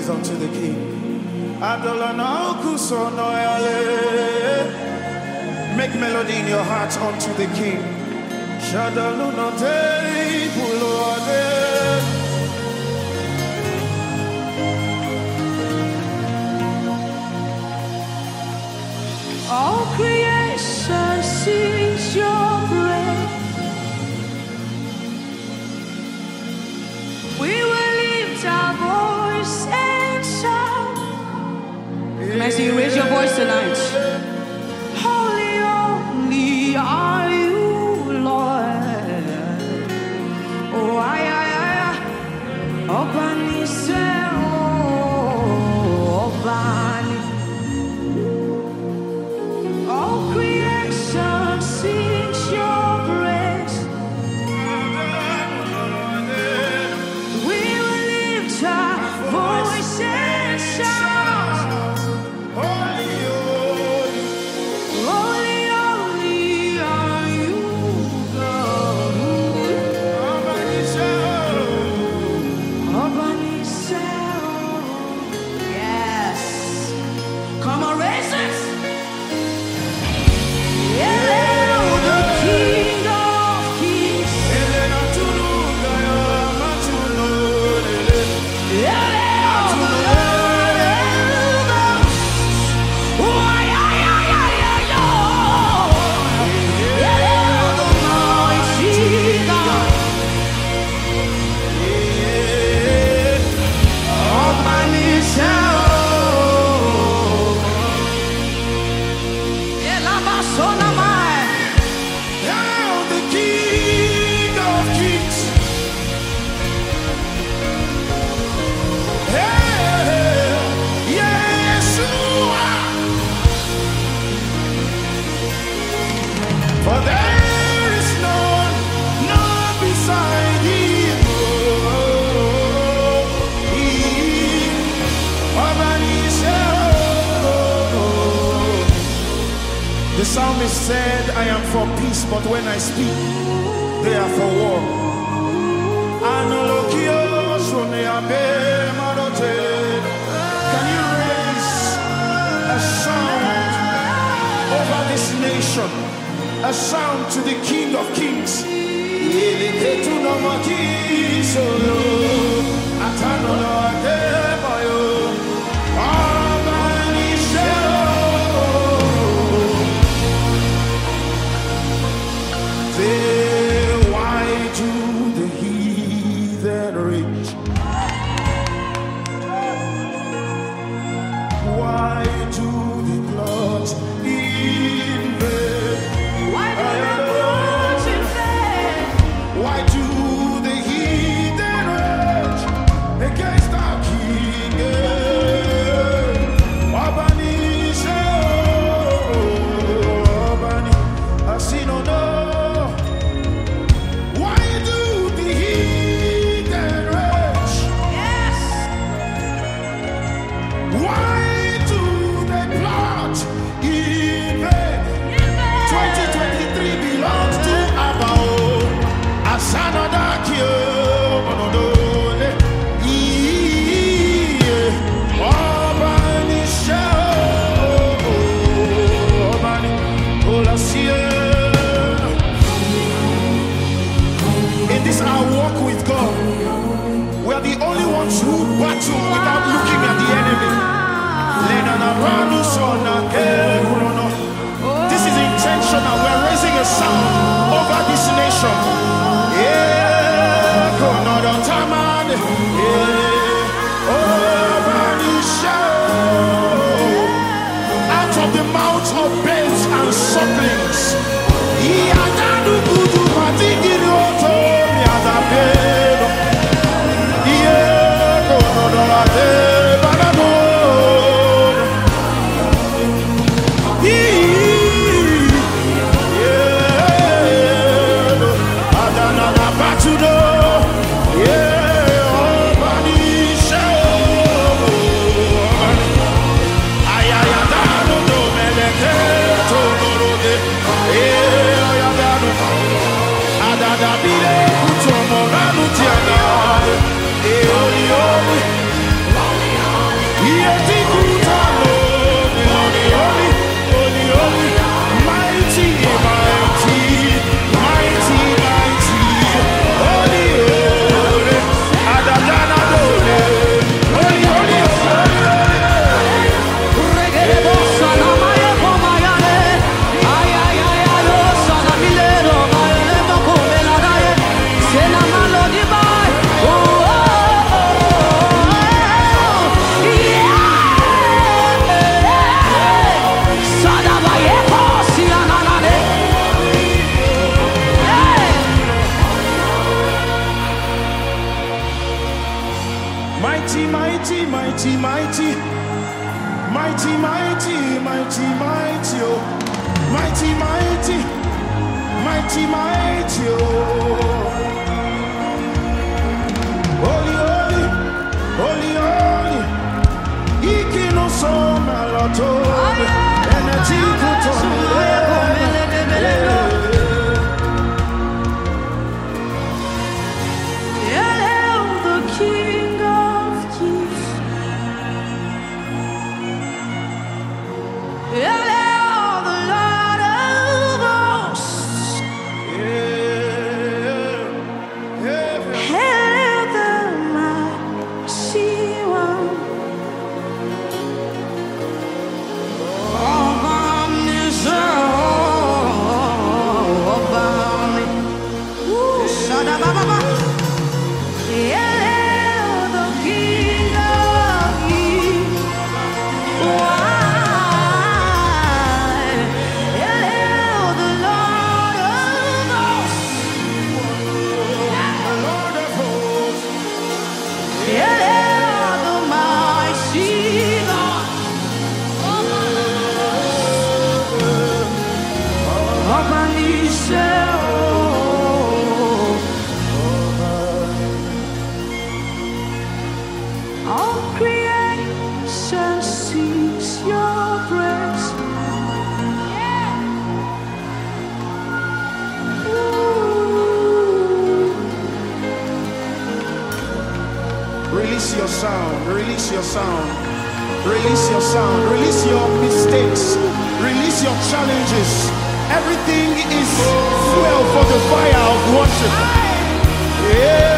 praises unto the King. Make melody in your heart unto the King. All creation sings your praise. We will lift our voice and shout. Can I see you raise your voice tonight? Holy, holy are you, Lord. Oh, Obani say, oh, Obani. All creation sings your praise. We will lift our voice and shout. Holy, holy are you, God. Obani say, yes. Come on, raise it. For there is none beside him. The psalmist said, I am for peace, but when I speak, they are for war. Can you raise a sound over this nation? A sound to the King of Kings. Why do the heathen rage? Why do the clouds invade? Why do the heathen rage against our King? Obani, I see no. Why do the heathen rage? Yes. Why do they plot in vain? 2023 belongs to Abao. Asanodakio. In this our walk with God, we are the only ones who battle without looking at the enemy. This is intentional. We are raising a sound over this nation. Out of the mouths of babes and sucklings. mighty, mighty, mighty, mighty, mighty, mighty, oh, mighty, mighty, mighty, mighty, oh, holy, holy, holy, holy, Ikino so malato, energy all creation sees your praise. Release your sound, release your sound, release your sound, release your mistakes, release your challenges. Everything is fuel for the fire of worship. Yeah.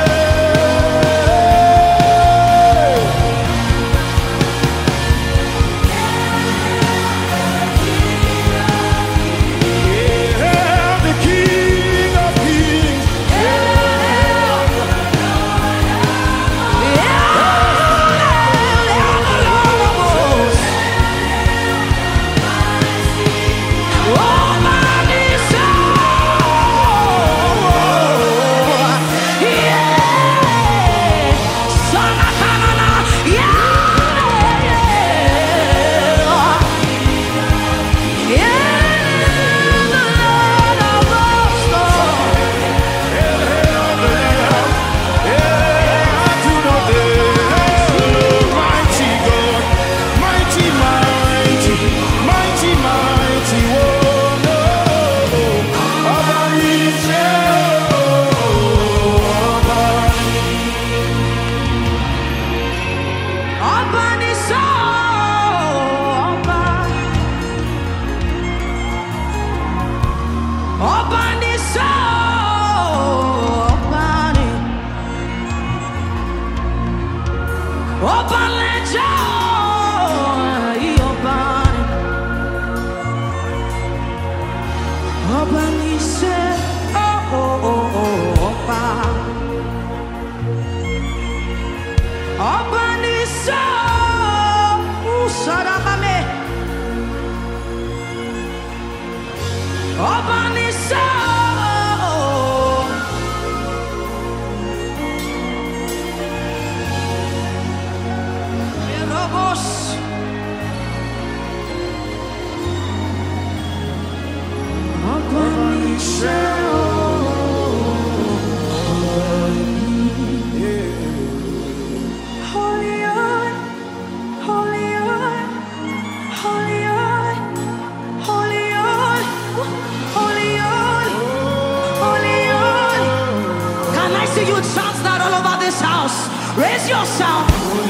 Raise your sound.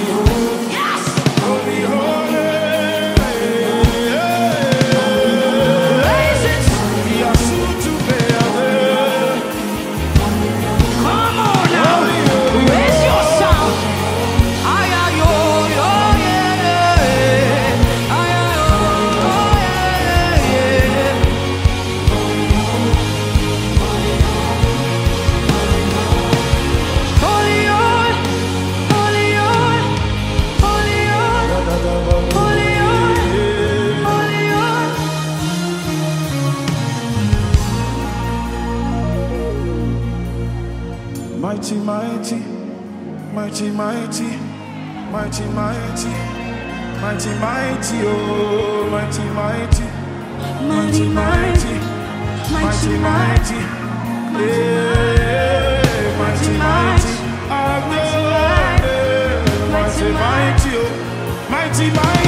Yes. Holy, holy. Raise it. Come on now. Raise your sound. Ay, ay, oh, oh, yeah. Ay, ay, oh, yeah, yeah. Holy, mighty, mighty, mighty, mighty, mighty, mighty, mighty, mighty, oh, mighty, mighty, mighty, mighty, mighty, mighty, yeah, mighty, mighty, mighty, mighty, oh, mighty, mighty.